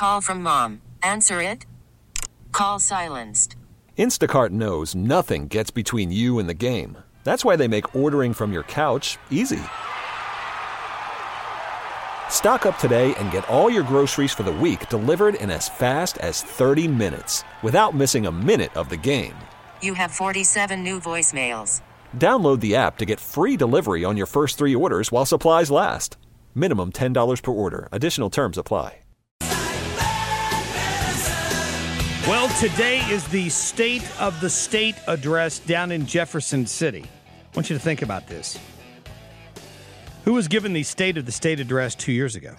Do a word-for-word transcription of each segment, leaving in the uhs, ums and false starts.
call from mom. Answer it. Call silenced. Instacart knows nothing gets between you and the game. That's why they make ordering from your couch easy. Stock up today and get all your groceries for the week delivered in as fast as thirty minutes without missing a minute of the game. You have forty-seven new voicemails. Download the app to get free delivery on your first three orders while supplies last. Minimum ten dollars per order. Additional terms apply. Well, today is the State of the State address down in Jefferson City. I want you to think about this. Who was given the State of the State address two years ago?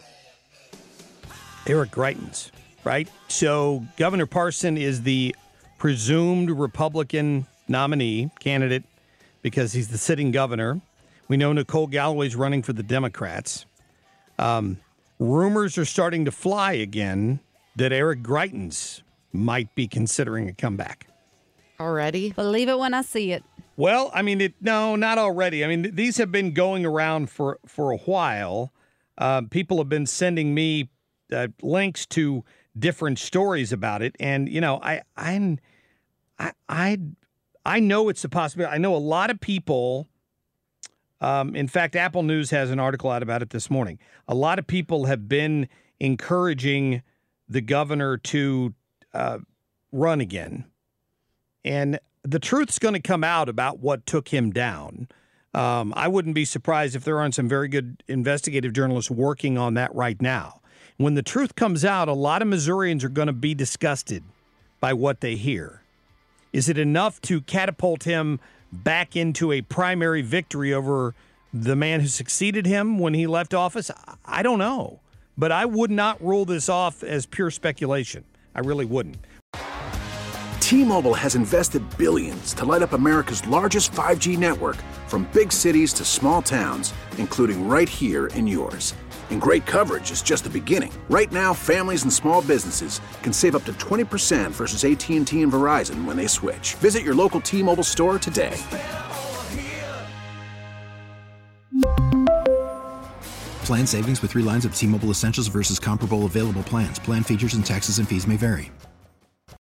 Eric Greitens, right? So Governor Parson is the presumed Republican nominee candidate because he's the sitting governor. We know Nicole Galloway's running for the Democrats. Um, rumors are starting to fly again that Eric Greitens might be considering a comeback. Already? Believe it when I see it. Well, I mean, it, no, not already. I mean, th- these have been going around for, for a while. Uh, people have been sending me uh, links to different stories about it. And, you know, I, I'm, I, I, I know it's a possibility. I know a lot of people. Um, in fact, Apple News has an article out about it this morning. A lot of people have been encouraging the governor to uh, run again. And the truth's going to come out about what took him down. Um, I wouldn't be surprised if there aren't some very good investigative journalists working on that right now. When the truth comes out, a lot of Missourians are going to be disgusted by what they hear. Is it enough to catapult him back into a primary victory over the man who succeeded him when he left office? I don't know. But I would not rule this off as pure speculation. I really wouldn't. T-Mobile has invested billions to light up America's largest five G network, from big cities to small towns, including right here in yours. And great coverage is just the beginning. Right now, families and small businesses can save up to twenty percent versus A T and T and Verizon when they switch. Visit your local T-Mobile store today. Plan savings with three lines of T-Mobile Essentials versus comparable available plans. Plan features and taxes and fees may vary.